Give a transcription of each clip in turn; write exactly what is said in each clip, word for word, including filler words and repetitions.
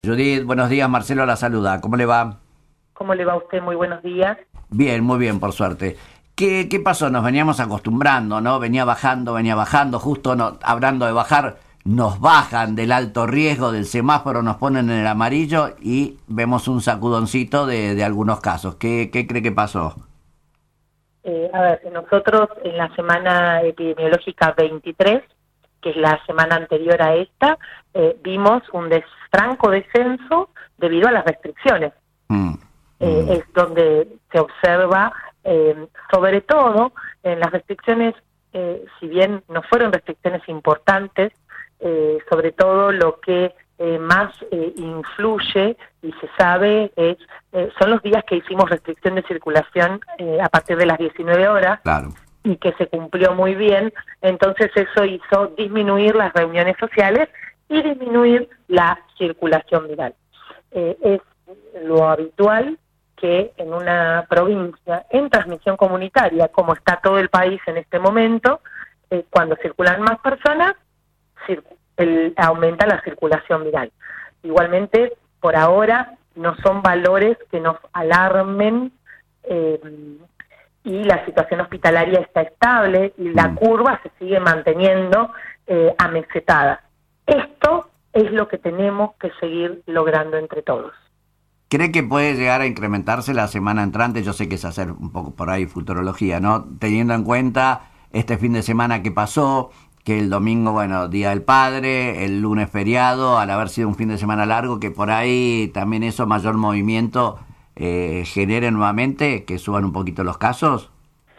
Judith, buenos días, Marcelo la saluda, ¿cómo le va? ¿Cómo le va a usted? Muy buenos días. Bien, muy bien, por suerte. ¿Qué, qué pasó? Nos veníamos acostumbrando, ¿no? Venía bajando, venía bajando, justo no, hablando de bajar, nos bajan del alto riesgo del semáforo, nos ponen en el amarillo y vemos un sacudoncito de, de algunos casos. ¿Qué, qué cree que pasó? Eh, a ver, nosotros en la semana epidemiológica veintitrés, que es la semana anterior a esta, eh, vimos un des- franco descenso debido a las restricciones. Mm, Eh, mm, es donde se observa, eh, sobre todo en las restricciones, eh, si bien no fueron restricciones importantes, eh, sobre todo lo que eh, más eh, influye y se sabe es eh, son los días que hicimos restricción de circulación eh, a partir de las diecinueve horas claro. y que se cumplió muy bien. Entonces eso hizo disminuir las reuniones sociales y disminuir la circulación viral. Eh, es lo habitual que en una provincia en transmisión comunitaria, como está todo el país en este momento, eh, cuando circulan más personas, circu- el, aumenta la circulación viral. Igualmente, por ahora, no son valores que nos alarmen, eh, y la situación hospitalaria está estable y la Mm. curva se sigue manteniendo eh, amesetada. Esto es lo que tenemos que seguir logrando entre todos. ¿Cree que puede llegar a incrementarse la semana entrante? Yo sé que es hacer un poco por ahí futurología, ¿no? Teniendo en cuenta este fin de semana que pasó, que el domingo, bueno, Día del Padre, el lunes feriado, al haber sido un fin de semana largo, que por ahí también eso, mayor movimiento, eh, genere nuevamente que suban un poquito los casos.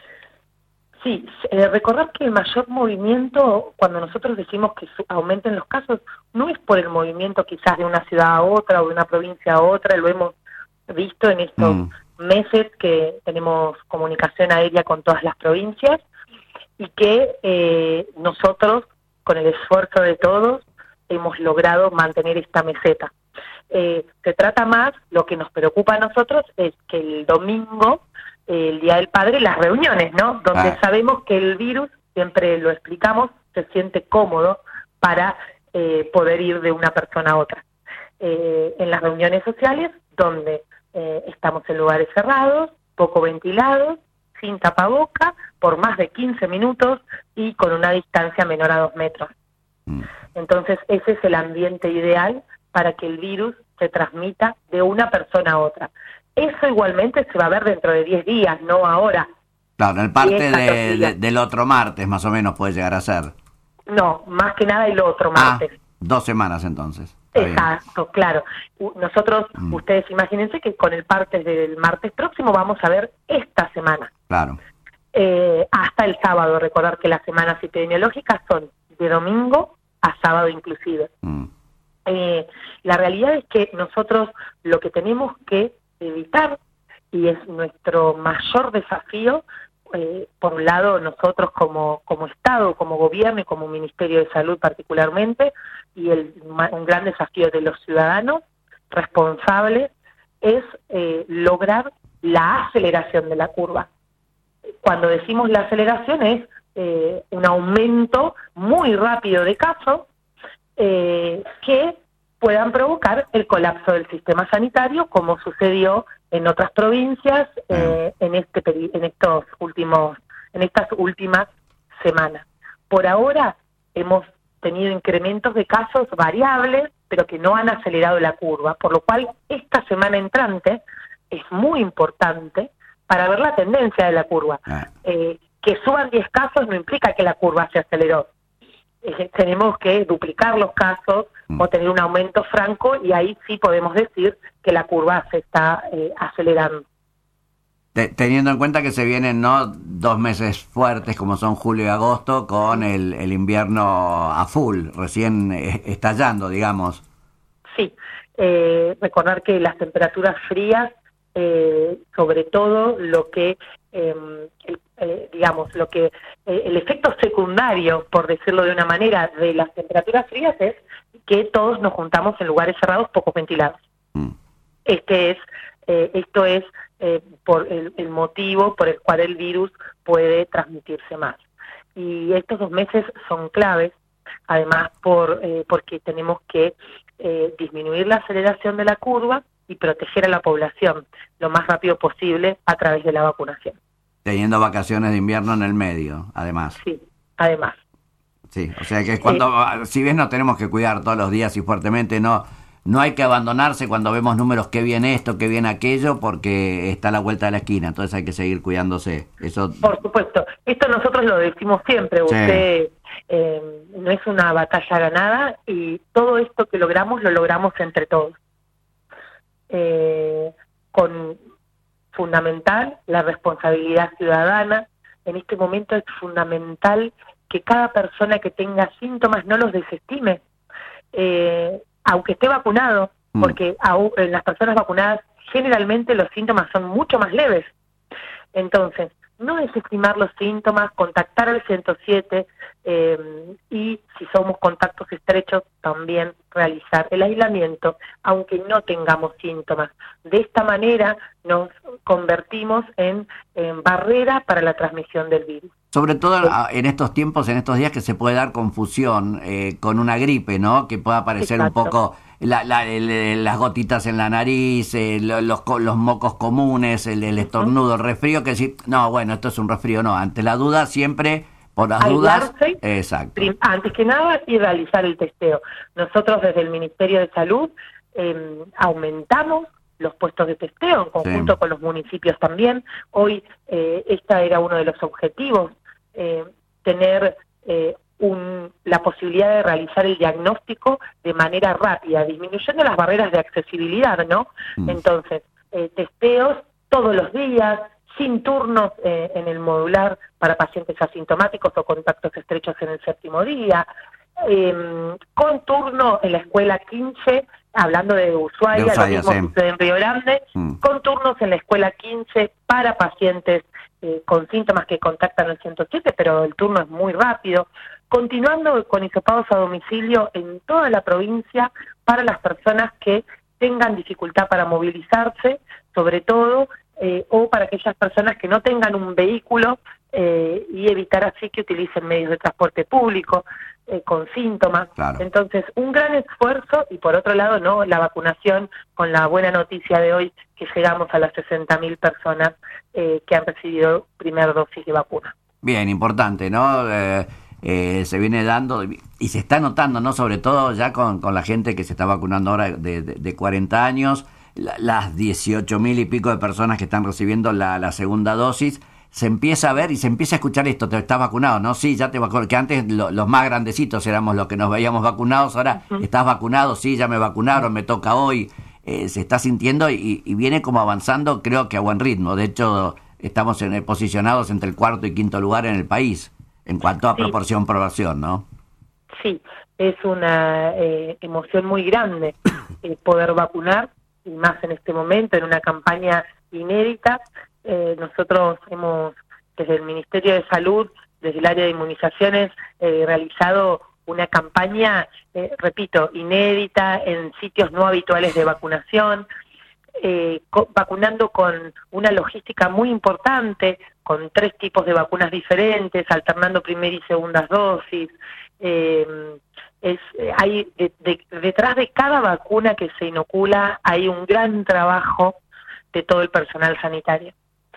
Sí, eh, recordar que el mayor movimiento, cuando nosotros decimos que su- aumenten los casos, no es por el movimiento quizás de una ciudad a otra o de una provincia a otra, lo hemos visto en estos Mm, meses que tenemos comunicación aérea con todas las provincias y que eh, nosotros, con el esfuerzo de todos, hemos logrado mantener esta meseta. Eh, se trata más, lo que nos preocupa a nosotros es que el domingo, eh, el Día del Padre, las reuniones, ¿no? Donde ah, sabemos que el virus, siempre lo explicamos, se siente cómodo para eh, poder ir de una persona a otra. Eh, en las reuniones sociales, donde eh, estamos en lugares cerrados, poco ventilados, sin tapaboca, por más de quince minutos y con una distancia menor a dos metros. mm. Entonces, ese es el ambiente ideal para que el virus se transmita de una persona a otra. Eso igualmente se va a ver dentro de diez días, no ahora. Claro, el diez, parte catorce de, de- días. del otro martes más o menos puede llegar a ser. No, más que nada el otro Ah, martes. dos semanas entonces. Está bien. Exacto, claro. U- Nosotros, Mm, ustedes imagínense que con el parte del martes próximo vamos a ver esta semana. claro. Eh, hasta el sábado, recordar que las semanas epidemiológicas son de domingo a sábado inclusive. Mm, Eh, la realidad es que nosotros lo que tenemos que evitar, y es nuestro mayor desafío, eh, por un lado nosotros como, como Estado, como gobierno y como Ministerio de Salud particularmente, y el, ma- un gran desafío de los ciudadanos responsables, es eh, lograr la aceleración de la curva. Cuando decimos la aceleración es eh, un aumento muy rápido de casos, eh, que puedan provocar el colapso del sistema sanitario, como sucedió en otras provincias eh, en este peri- en estos últimos en estas últimas semanas. Por ahora hemos tenido incrementos de casos variables, pero que no han acelerado la curva, por lo cual esta semana entrante es muy importante para ver la tendencia de la curva. ah. Eh, que suban diez casos no implica que la curva se aceleró. Eh, tenemos que duplicar los casos Mm. o tener un aumento franco y ahí sí podemos decir que la curva se está eh, acelerando. Te- teniendo en cuenta que se vienen, ¿no?, dos meses fuertes como son julio y agosto, con el, el invierno a full, recién eh, estallando, digamos. Sí, eh, recordar que las temperaturas frías, eh, sobre todo lo que, eh, el, eh, digamos, lo que eh, el efecto secundario, por decirlo de una manera, de las temperaturas frías es que todos nos juntamos en lugares cerrados poco ventilados. Mm, Este es, eh, esto es eh, por el, el motivo por el cual el virus puede transmitirse más. Y estos dos meses son claves además por eh, porque tenemos que eh, disminuir la aceleración de la curva y proteger a la población lo más rápido posible a través de la vacunación. Teniendo vacaciones de invierno en el medio, además. Sí, además. Sí, o sea que es cuando, eh, si bien nos tenemos que cuidar todos los días y fuertemente, no no hay que abandonarse cuando vemos números que viene esto, que viene aquello, porque está a la vuelta de la esquina, entonces hay que seguir cuidándose. Eso. Por supuesto, esto nosotros lo decimos siempre, Sí. usted eh, no es una batalla ganada y todo esto que logramos lo logramos entre todos. Eh, con fundamental la responsabilidad ciudadana. En este momento es fundamental que cada persona que tenga síntomas no los desestime, eh, aunque esté vacunado, mm. porque aún, en las personas vacunadas generalmente los síntomas son mucho más leves. Entonces, no desestimar los síntomas, contactar al ciento siete eh, y si somos contactos estrechos también realizar el aislamiento, aunque no tengamos síntomas. De esta manera nos convertimos en, en barrera para la transmisión del virus. Sobre todo en estos tiempos, en estos días que se puede dar confusión eh, con una gripe, ¿no? Que pueda aparecer Exacto. un poco la, la, el, las gotitas en la nariz, eh, los, los mocos comunes, el, el estornudo, el resfrío, que decir, no, bueno, esto es un resfrío, no. Ante la duda, siempre, por las Aislarse, dudas, exacto. Antes que nada, y realizar el testeo. Nosotros desde el Ministerio de Salud eh, aumentamos los puestos de testeo en conjunto sí. con los municipios también. Hoy eh, esta era uno de los objetivos, eh, tener eh, un, la posibilidad de realizar el diagnóstico de manera rápida, disminuyendo las barreras de accesibilidad, ¿no? Mm. Entonces, eh, testeos todos los días, sin turnos eh, en el modular para pacientes asintomáticos o contactos estrechos en el séptimo día, eh, con turno en la escuela quince, hablando de Ushuaia, de Ushuaia lo mismo sí. sucede en Río Grande, mm. con turnos en la escuela quince para pacientes eh, con síntomas que contactan el ciento siete, pero el turno es muy rápido, continuando con hisopados a domicilio en toda la provincia para las personas que tengan dificultad para movilizarse, sobre todo, eh, o para aquellas personas que no tengan un vehículo eh, y evitar así que utilicen medios de transporte público eh, con síntomas. Claro. Entonces, un gran esfuerzo y por otro lado, no la vacunación con la buena noticia de hoy que llegamos a las sesenta mil personas eh, que han recibido primera dosis de vacuna. Bien, importante, ¿no? Eh... Eh, se viene dando y se está notando, ¿no? Sobre todo ya con, con la gente que se está vacunando ahora de, de, de cuarenta años, la, las dieciocho mil y pico de personas que están recibiendo la, la segunda dosis, se empieza a ver y se empieza a escuchar esto, te estás vacunado, ¿no? Sí, ya te vacunaron, que antes lo, los más grandecitos éramos los que nos veíamos vacunados, ahora uh-huh. estás vacunado, sí, ya me vacunaron, me toca hoy, eh, se está sintiendo y, y viene como avanzando, creo que a buen ritmo, de hecho estamos en, posicionados entre el cuarto y quinto lugar en el país. En cuanto a sí. proporción población, ¿no? Sí, es una eh, emoción muy grande eh, poder vacunar, y más en este momento, en una campaña inédita. Eh, nosotros hemos, desde el Ministerio de Salud, desde el área de inmunizaciones, eh, realizado una campaña, eh, repito, inédita, en sitios no habituales de vacunación, eh, co- vacunando con una logística muy importante, con tres tipos de vacunas diferentes, alternando primera y segundas dosis. Eh, es, hay de, de, detrás de cada vacuna que se inocula hay un gran trabajo de todo el personal sanitario.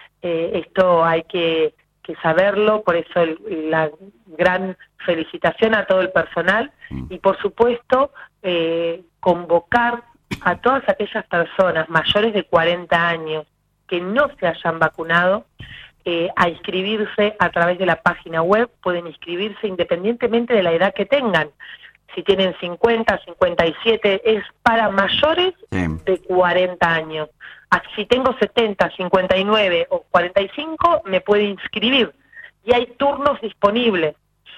Eh, esto hay que, que saberlo, por eso el, la gran felicitación a todo el personal y por supuesto eh, convocar a todas aquellas personas mayores de cuarenta años que no se hayan vacunado, Eh, a inscribirse a través de la página web. Pueden inscribirse independientemente de la edad que tengan. Si tienen cincuenta, cincuenta y siete, es para mayores sí. de cuarenta años. Así, si tengo setenta, cincuenta y nueve o cuarenta y cinco, me puede inscribir. Y hay turnos disponibles.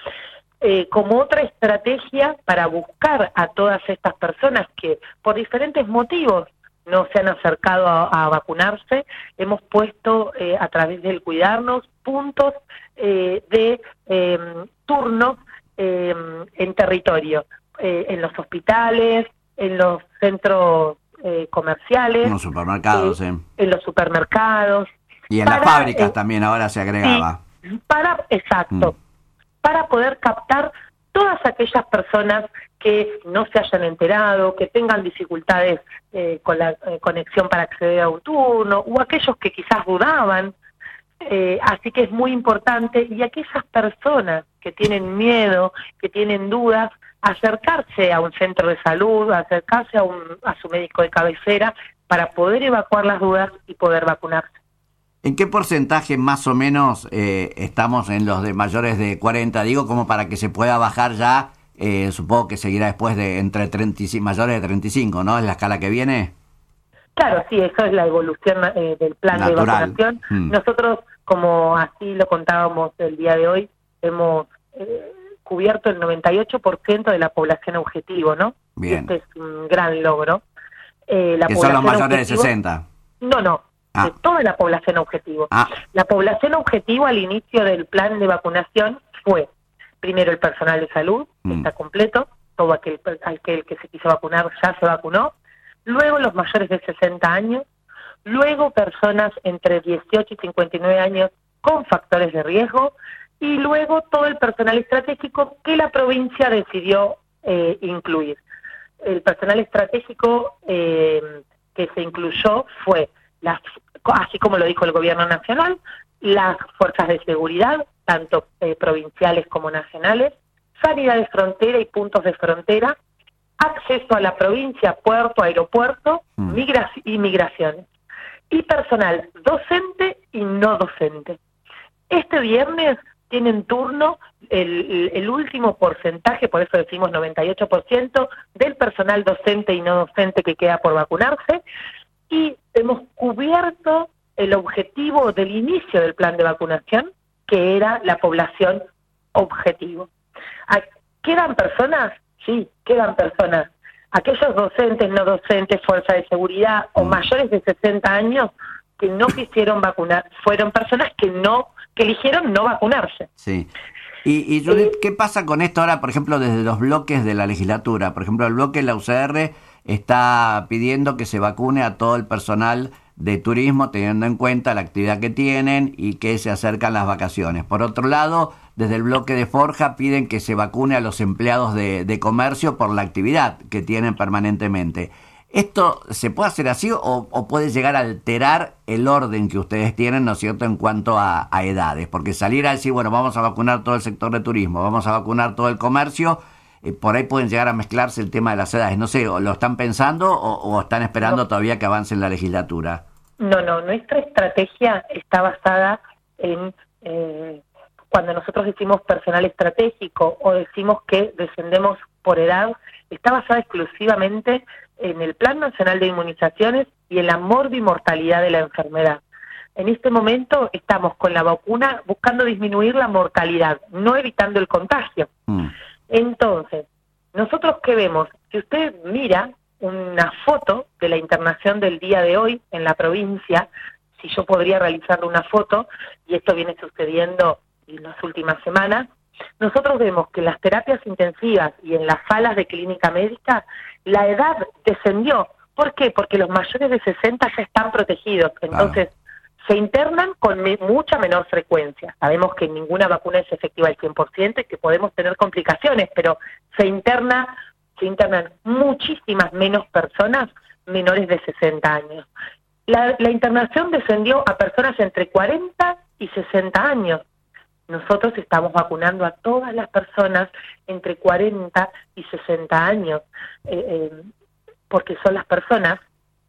Eh, como otra estrategia para buscar a todas estas personas que por diferentes motivos no se han acercado a, a vacunarse, hemos puesto eh, a través del Cuidarnos puntos eh, de eh, turnos eh, en territorio, eh, en los hospitales, en los centros eh, comerciales, en los supermercados, eh, eh. en los supermercados. Y en para, las fábricas eh, también ahora se agregaba. Sí, para, exacto, mm. para poder captar todas aquellas personas que no se hayan enterado, que tengan dificultades eh, con la eh, conexión para acceder a un turno, o aquellos que quizás dudaban. Eh, así que es muy importante, y aquellas personas que tienen miedo, que tienen dudas, acercarse a un centro de salud, acercarse a, un, a su médico de cabecera para poder evacuar las dudas y poder vacunarse. ¿En qué porcentaje más o menos eh, estamos en los de mayores de cuarenta? Digo, como para que se pueda bajar ya, eh, supongo que seguirá después de entre treinta y cinco, mayores de treinta y cinco, ¿no? ¿Es la escala que viene? Claro, sí, eso es la evolución eh, del plan Natural. de vacunación. Mm. Nosotros, como así lo contábamos el día de hoy, hemos eh, cubierto el noventa y ocho por ciento de la población objetivo, ¿no? Bien. Este es un gran logro. Eh, la ¿Que son los mayores objetivo, de sesenta? No, no. Ah. De toda la población objetivo. Ah. La población objetivo al inicio del plan de vacunación fue, primero el personal de salud, que mm. está completo, todo aquel, aquel que se quiso vacunar ya se vacunó, luego los mayores de sesenta años, luego personas entre dieciocho y cincuenta y nueve años con factores de riesgo, y luego todo el personal estratégico que la provincia decidió eh, incluir. El personal estratégico eh, que se incluyó fue las, así como lo dijo el gobierno nacional, las fuerzas de seguridad, tanto eh, provinciales como nacionales, sanidad de frontera y puntos de frontera, acceso a la provincia, puerto, aeropuerto, mm. migra y migraciones, y personal docente y no docente. Este viernes tienen turno el, el último porcentaje, por eso decimos noventa y ocho por ciento, del personal docente y no docente que queda por vacunarse, y hemos cubierto el objetivo del inicio del plan de vacunación, que era la población objetivo. ¿Quedan personas? Sí, quedan personas. Aquellos docentes, no docentes, fuerza de seguridad o mayores de sesenta años que no quisieron vacunar, fueron personas que no, que eligieron no vacunarse. Sí. Y, y Judith, ¿qué pasa con esto ahora, por ejemplo, desde los bloques de la legislatura? Por ejemplo, el bloque de la U C R está pidiendo que se vacune a todo el personal de turismo, teniendo en cuenta la actividad que tienen y que se acercan las vacaciones. Por otro lado, desde el bloque de Forja piden que se vacune a los empleados de, de comercio por la actividad que tienen permanentemente. ¿Esto se puede hacer así o, o puede llegar a alterar el orden que ustedes tienen, ¿no es cierto?, en cuanto a, a edades? Porque salir a decir, bueno, vamos a vacunar todo el sector de turismo, vamos a vacunar todo el comercio, eh, por ahí pueden llegar a mezclarse el tema de las edades. No sé, ¿o lo están pensando o, o están esperando no. todavía que avance en la legislatura? No, no, nuestra estrategia está basada en, eh, cuando nosotros decimos personal estratégico o decimos que descendemos por edad, está basada exclusivamente en el Plan Nacional de Inmunizaciones y en la morbimortalidad de la enfermedad. En este momento estamos con la vacuna buscando disminuir la mortalidad, no evitando el contagio. Mm. Entonces, ¿nosotros qué vemos? Si usted mira una foto de la internación del día de hoy en la provincia, si yo podría realizarle una foto, y esto viene sucediendo en las últimas semanas, nosotros vemos que en las terapias intensivas y en las salas de clínica médica, la edad descendió. ¿Por qué? Porque los mayores de sesenta ya están protegidos, entonces claro. se internan con me mucha menor frecuencia. Sabemos que ninguna vacuna es efectiva al cien por ciento y que podemos tener complicaciones, pero se interna se internan muchísimas menos personas menores de sesenta años. La, la internación descendió a personas entre cuarenta y sesenta años. Nosotros estamos vacunando a todas las personas entre cuarenta y sesenta años, eh, eh, porque son las personas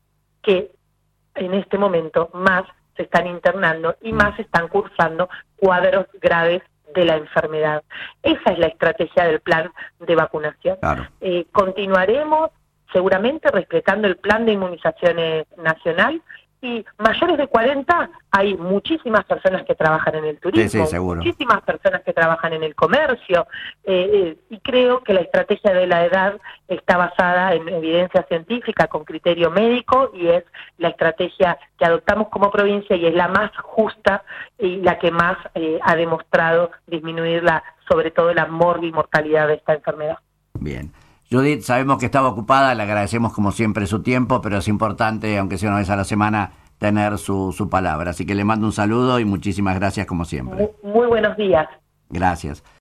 que en este momento más se están internando y más están cursando cuadros graves de la enfermedad. Esa es la estrategia del plan de vacunación. Claro. Eh, continuaremos seguramente respetando el plan de inmunizaciones nacional, y mayores de cuarenta hay muchísimas personas que trabajan en el turismo, sí, sí, seguro. muchísimas personas que trabajan en el comercio, eh, eh, y creo que la estrategia de la edad está basada en evidencia científica con criterio médico, y es la estrategia que adoptamos como provincia y es la más justa y la que más eh, ha demostrado disminuir la, sobre todo la morbimortalidad de esta enfermedad. Bien. Judith, sabemos que estaba ocupada, le agradecemos como siempre su tiempo, pero es importante, aunque sea una vez a la semana, tener su, su palabra. Así que le mando un saludo y muchísimas gracias como siempre. Muy, muy buenos días. Gracias.